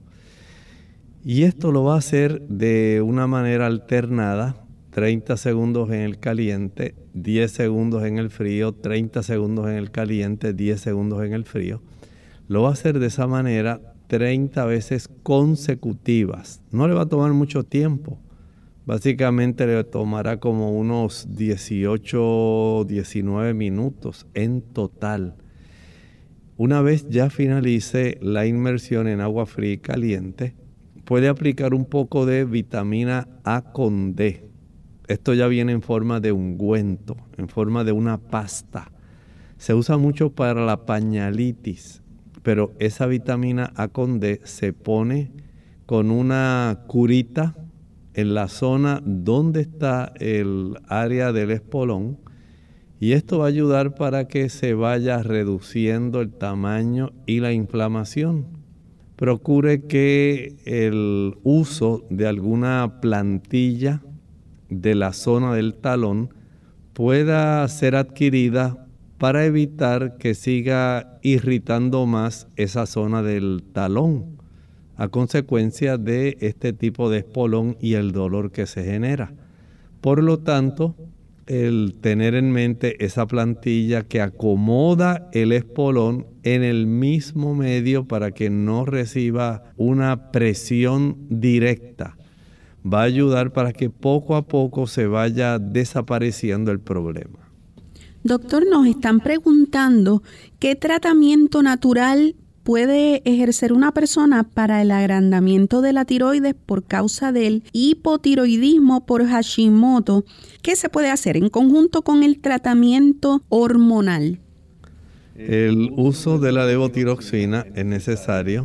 Y esto lo va a hacer de una manera alternada, treinta segundos en el caliente, diez segundos en el frío, treinta segundos en el caliente, diez segundos en el frío. Lo va a hacer de esa manera treinta veces consecutivas. No le va a tomar mucho tiempo. Básicamente le tomará como unos dieciocho, diecinueve minutos en total. Una vez ya finalice la inmersión en agua fría y caliente, puede aplicar un poco de vitamina A con D. Esto ya viene en forma de ungüento, en forma de una pasta. Se usa mucho para la pañalitis, pero esa vitamina A con D se pone con una curita en la zona donde está el área del espolón, y esto va a ayudar para que se vaya reduciendo el tamaño y la inflamación. Procure que el uso de alguna plantilla de la zona del talón pueda ser adquirida para evitar que siga irritando más esa zona del talón a consecuencia de este tipo de espolón y el dolor que se genera. Por lo tanto, el tener en mente esa plantilla que acomoda el espolón en el mismo medio para que no reciba una presión directa va a ayudar para que poco a poco se vaya desapareciendo el problema. Doctor, nos están preguntando qué tratamiento natural puede ejercer una persona para el agrandamiento de la tiroides por causa del hipotiroidismo por Hashimoto. ¿Qué se puede hacer en conjunto con el tratamiento hormonal? El uso de la levotiroxina es necesario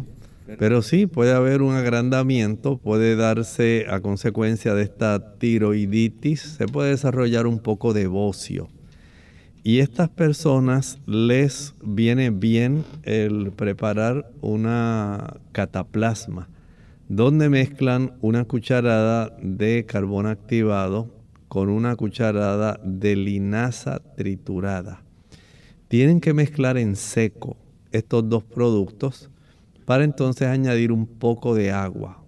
Pero sí, puede haber un agrandamiento, puede darse a consecuencia de esta tiroiditis, se puede desarrollar un poco de bocio. Y a estas personas les viene bien el preparar una cataplasma, donde mezclan una cucharada de carbón activado con una cucharada de linaza triturada. Tienen que mezclar en seco estos dos productos para entonces añadir un poco de agua.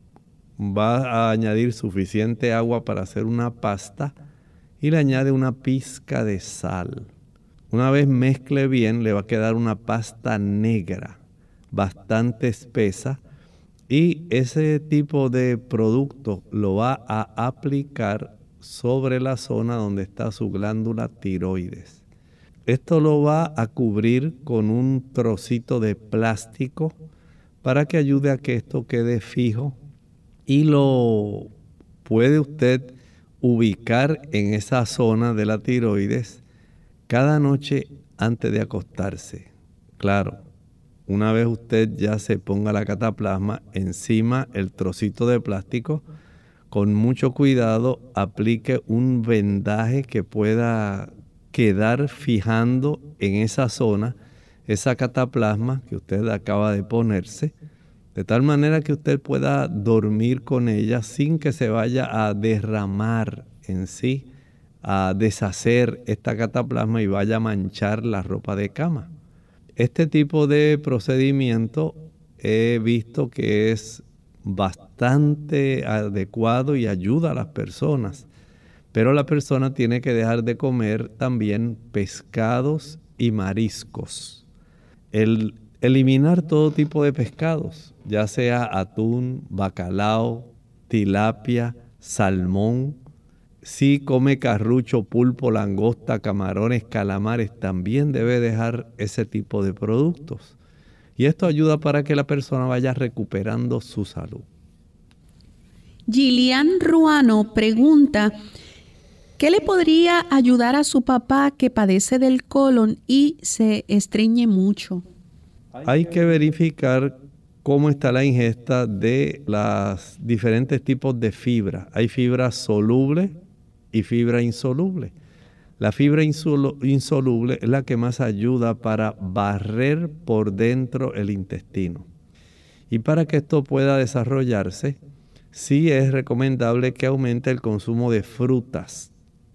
Va a añadir suficiente agua para hacer una pasta y le añade una pizca de sal. Una vez mezcle bien, le va a quedar una pasta negra, bastante espesa, y ese tipo de producto lo va a aplicar sobre la zona donde está su glándula tiroides. Esto lo va a cubrir con un trocito de plástico para que ayude a que esto quede fijo y lo puede usted ubicar en esa zona de la tiroides cada noche antes de acostarse. Claro, una vez usted ya se ponga la cataplasma encima el trocito de plástico, con mucho cuidado aplique un vendaje que pueda quedar fijando en esa zona esa cataplasma que usted acaba de ponerse, de tal manera que usted pueda dormir con ella sin que se vaya a derramar en sí, a deshacer esta cataplasma y vaya a manchar la ropa de cama. Este tipo de procedimiento he visto que es bastante adecuado y ayuda a las personas, pero la persona tiene que dejar de comer también pescados y mariscos. El eliminar todo tipo de pescados, ya sea atún, bacalao, tilapia, salmón. Si come carrucho, pulpo, langosta, camarones, calamares, también debe dejar ese tipo de productos. Y esto ayuda para que la persona vaya recuperando su salud. Gillian Ruano pregunta, ¿qué le podría ayudar a su papá que padece del colon y se estreñe mucho? Hay que verificar cómo está la ingesta de los diferentes tipos de fibra. Hay fibra soluble y fibra insoluble. La fibra insoluble es la que más ayuda para barrer por dentro el intestino. Y para que esto pueda desarrollarse, sí es recomendable que aumente el consumo de frutas.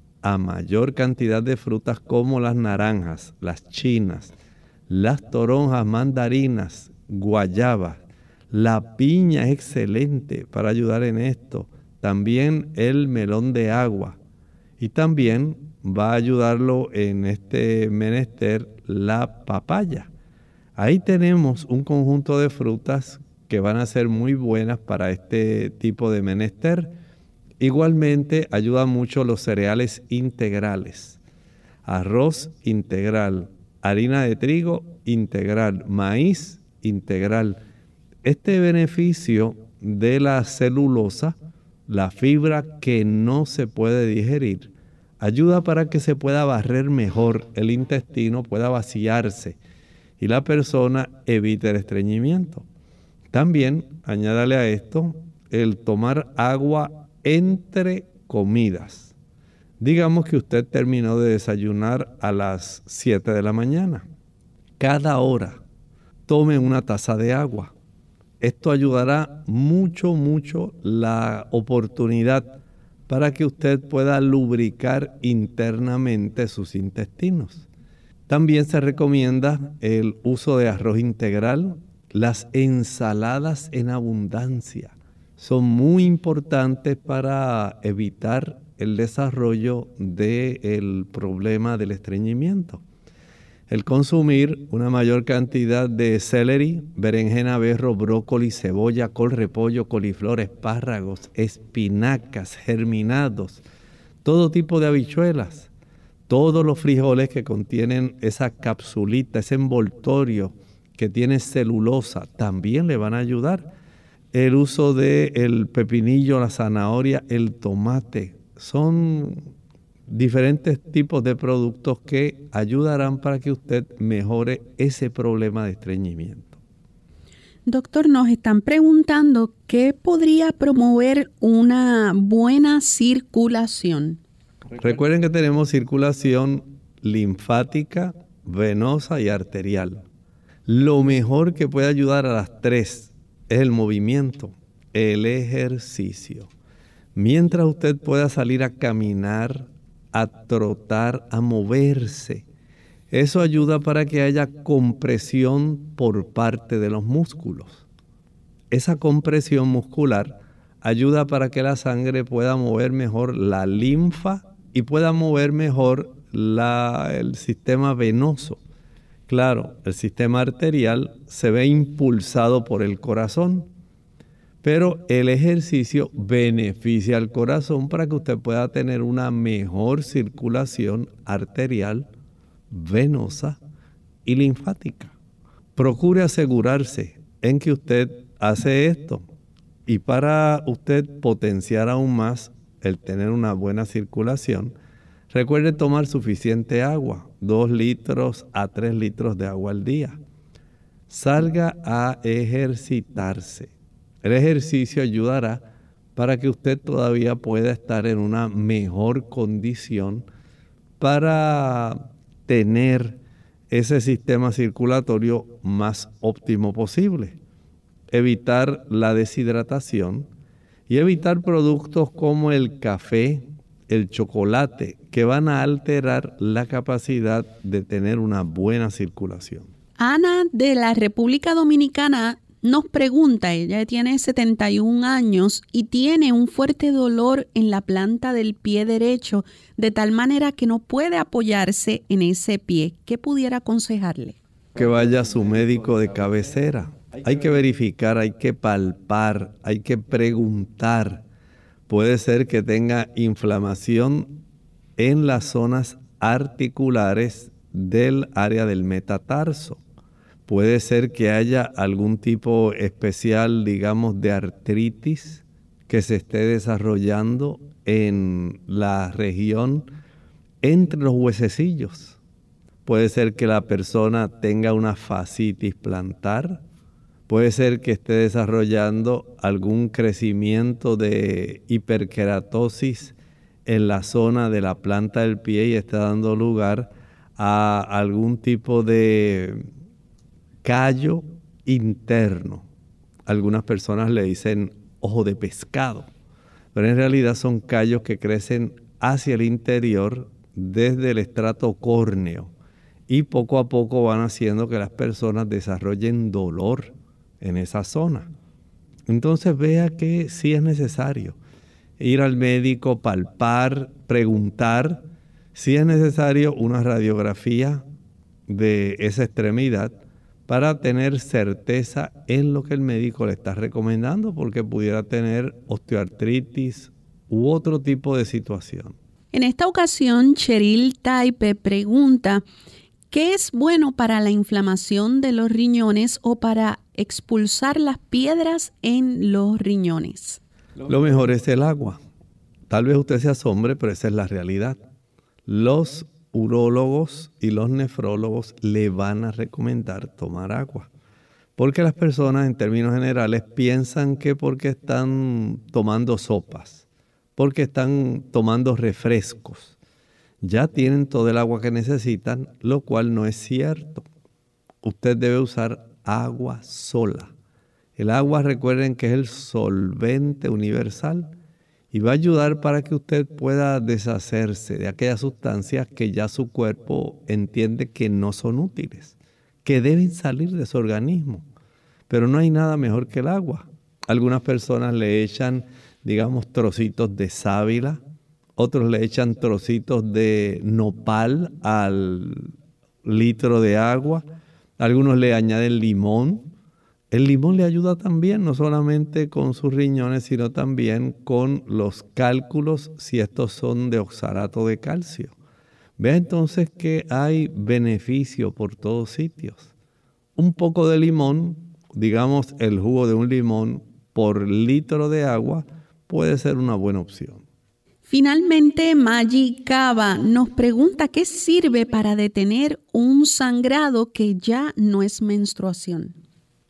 A mayor cantidad de frutas como las naranjas, las chinas, las toronjas, mandarinas, guayabas. La piña es excelente para ayudar en esto. También el melón de agua. Y también va a ayudarlo en este menester la papaya. Ahí tenemos un conjunto de frutas que van a ser muy buenas para este tipo de menester. Igualmente ayuda mucho los cereales integrales. Arroz integral, harina de trigo integral, maíz integral. Este beneficio de la celulosa, la fibra que no se puede digerir, ayuda para que se pueda barrer mejor el intestino, pueda vaciarse y la persona evite el estreñimiento. También añádale a esto el tomar agua entre comidas. Digamos que usted terminó de desayunar a las siete de la mañana. Cada hora tome una taza de agua. Esto ayudará mucho, mucho la oportunidad para que usted pueda lubricar internamente sus intestinos. También se recomienda el uso de arroz integral. Las ensaladas en abundancia son muy importantes para evitar el desarrollo del problema del estreñimiento. El consumir una mayor cantidad de celery, berenjena, berro, brócoli, cebolla, col, repollo, coliflor, espárragos, espinacas, germinados, todo tipo de habichuelas, todos los frijoles que contienen esa capsulita, ese envoltorio que tiene celulosa, también le van a ayudar. El uso del pepinillo, la zanahoria, el tomate, son diferentes tipos de productos que ayudarán para que usted mejore ese problema de estreñimiento. Doctor, nos están preguntando qué podría promover una buena circulación. Recuerden que tenemos circulación linfática, venosa y arterial. Lo mejor que puede ayudar a las tres es el movimiento, el ejercicio. Mientras usted pueda salir a caminar, a trotar, a moverse, eso ayuda para que haya compresión por parte de los músculos. Esa compresión muscular ayuda para que la sangre pueda mover mejor la linfa y pueda mover mejor la, el sistema venoso. Claro, el sistema arterial se ve impulsado por el corazón, pero el ejercicio beneficia al corazón para que usted pueda tener una mejor circulación arterial, venosa y linfática. Procure asegurarse en que usted hace esto, y para usted potenciar aún más el tener una buena circulación, recuerde tomar suficiente agua, dos litros a tres litros de agua al día. Salga a ejercitarse. El ejercicio ayudará para que usted todavía pueda estar en una mejor condición para tener ese sistema circulatorio más óptimo posible. Evitar la deshidratación y evitar productos como el café, el chocolate, que van a alterar la capacidad de tener una buena circulación. Ana de la República Dominicana nos pregunta, ella tiene setenta y un años y tiene un fuerte dolor en la planta del pie derecho, de tal manera que no puede apoyarse en ese pie. ¿Qué pudiera aconsejarle? Que vaya a su médico de cabecera. Hay que verificar, hay que palpar, hay que preguntar. Puede ser que tenga inflamación en las zonas articulares del área del metatarso. Puede ser que haya algún tipo especial, digamos, de artritis que se esté desarrollando en la región entre los huesecillos. Puede ser que la persona tenga una fascitis plantar. Puede ser que esté desarrollando algún crecimiento de hiperkeratosis en la zona de la planta del pie y está dando lugar a algún tipo de callo interno. Algunas personas le dicen ojo de pescado, pero en realidad son callos que crecen hacia el interior desde el estrato córneo y poco a poco van haciendo que las personas desarrollen dolor en esa zona. Entonces vea que sí es necesario ir al médico, palpar, preguntar si es necesario una radiografía de esa extremidad para tener certeza en lo que el médico le está recomendando, porque pudiera tener osteoartritis u otro tipo de situación. En esta ocasión, Cheryl Taipe pregunta, ¿qué es bueno para la inflamación de los riñones o para expulsar las piedras en los riñones? Lo mejor es el agua. Tal vez usted se asombre, pero esa es la realidad. Los urólogos y los nefrólogos le van a recomendar tomar agua. Porque las personas en términos generales piensan que porque están tomando sopas, porque están tomando refrescos, ya tienen todo el agua que necesitan, lo cual no es cierto. Usted debe usar agua sola. El agua, recuerden que es el solvente universal y va a ayudar para que usted pueda deshacerse de aquellas sustancias que ya su cuerpo entiende que no son útiles, que deben salir de su organismo. Pero no hay nada mejor que el agua. Algunas personas le echan, digamos, trocitos de sábila, otros le echan trocitos de nopal al litro de agua, algunos le añaden limón. El limón le ayuda también, no solamente con sus riñones, sino también con los cálculos, si estos son de oxalato de calcio. Vea entonces que hay beneficio por todos sitios. Un poco de limón, digamos el jugo de un limón por litro de agua, puede ser una buena opción. Finalmente, Maggi Cava nos pregunta qué sirve para detener un sangrado que ya no es menstruación.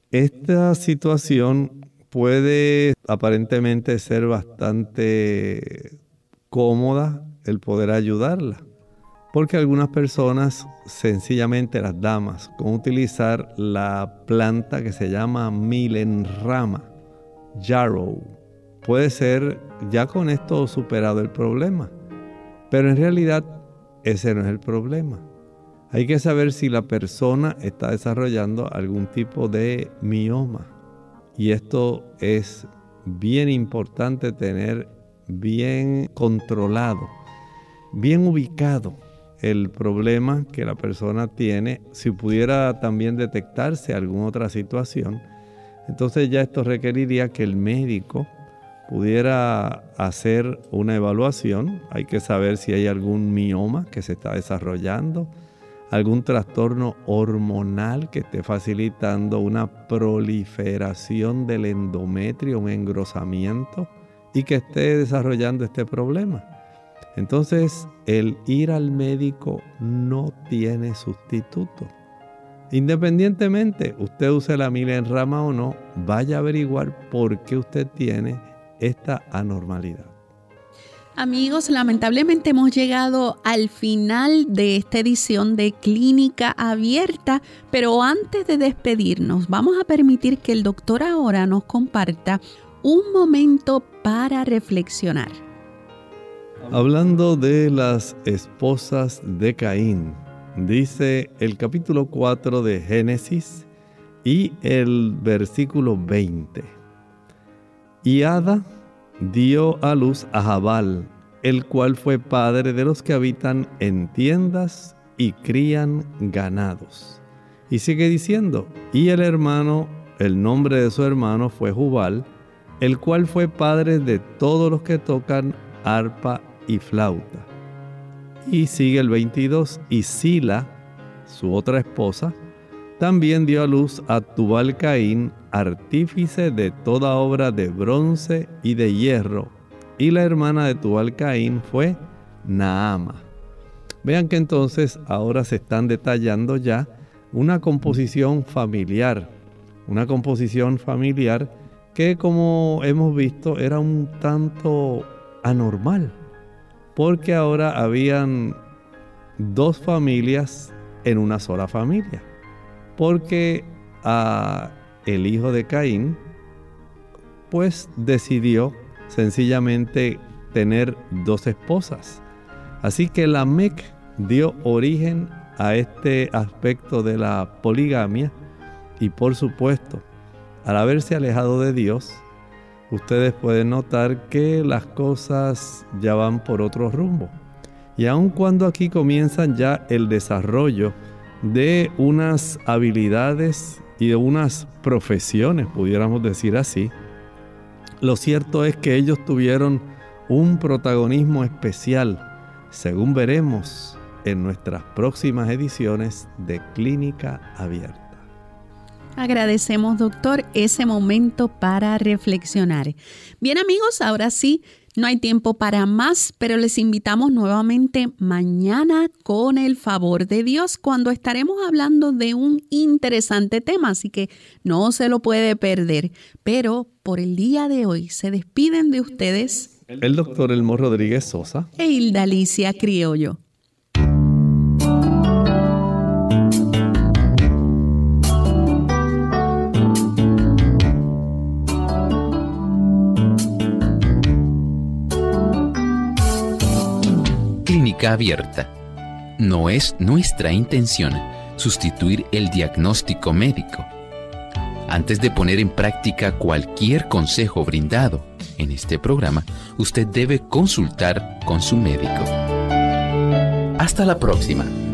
Esta situación puede aparentemente ser bastante cómoda el poder ayudarla, porque algunas personas, sencillamente las damas, con utilizar la planta que se llama milenrama, yarrow, puede ser ya con esto superado el problema. Pero en realidad ese no es el problema. Hay que saber si la persona está desarrollando algún tipo de mioma. Y esto es bien importante tener bien controlado, bien ubicado el problema que la persona tiene. Si pudiera también detectarse alguna otra situación, entonces ya esto requeriría que el médico pudiera hacer una evaluación. Hay que saber si hay algún mioma que se está desarrollando, algún trastorno hormonal que esté facilitando una proliferación del endometrio, un engrosamiento, y que esté desarrollando este problema. Entonces, el ir al médico no tiene sustituto. Independientemente usted use la milenrama o no, vaya a averiguar por qué usted tiene esta anormalidad. Amigos, lamentablemente hemos llegado al final de esta edición de Clínica Abierta, pero antes de despedirnos, vamos a permitir que el doctor ahora nos comparta un momento para reflexionar. Hablando de las esposas de Caín, dice el capítulo cuatro de Génesis y el versículo veinte. Y Ada dio a luz a Jabal, el cual fue padre de los que habitan en tiendas y crían ganados. Y sigue diciendo, y el hermano, el nombre de su hermano fue Jubal, el cual fue padre de todos los que tocan arpa y flauta. Y sigue el veintidós, y Sila, su otra esposa, también dio a luz a Tubal Caín, artífice de toda obra de bronce y de hierro, y la hermana de Tubal Caín fue Naama. Vean que entonces ahora se están detallando ya una composición familiar, una composición familiar que, como hemos visto, era un tanto anormal, porque ahora habían dos familias en una sola familia, porque a el hijo de Caín pues decidió sencillamente tener dos esposas. Así que Lamec dio origen a este aspecto de la poligamia, y por supuesto, al haberse alejado de Dios, ustedes pueden notar que las cosas ya van por otro rumbo. Y aun cuando aquí comienzan ya el desarrollo de unas habilidades y de unas profesiones, pudiéramos decir así, lo cierto es que ellos tuvieron un protagonismo especial, según veremos en nuestras próximas ediciones de Clínica Abierta. Agradecemos, doctor, ese momento para reflexionar. Bien, amigos, ahora sí, no hay tiempo para más, pero les invitamos nuevamente mañana con el favor de Dios, cuando estaremos hablando de un interesante tema, así que no se lo puede perder. Pero por el día de hoy se despiden de ustedes el doctor Elmo Rodríguez Sosa e Hilda Alicia Criollo. Clínica Abierta. No es nuestra intención sustituir el diagnóstico médico. Antes de poner en práctica cualquier consejo brindado en este programa, usted debe consultar con su médico. Hasta la próxima.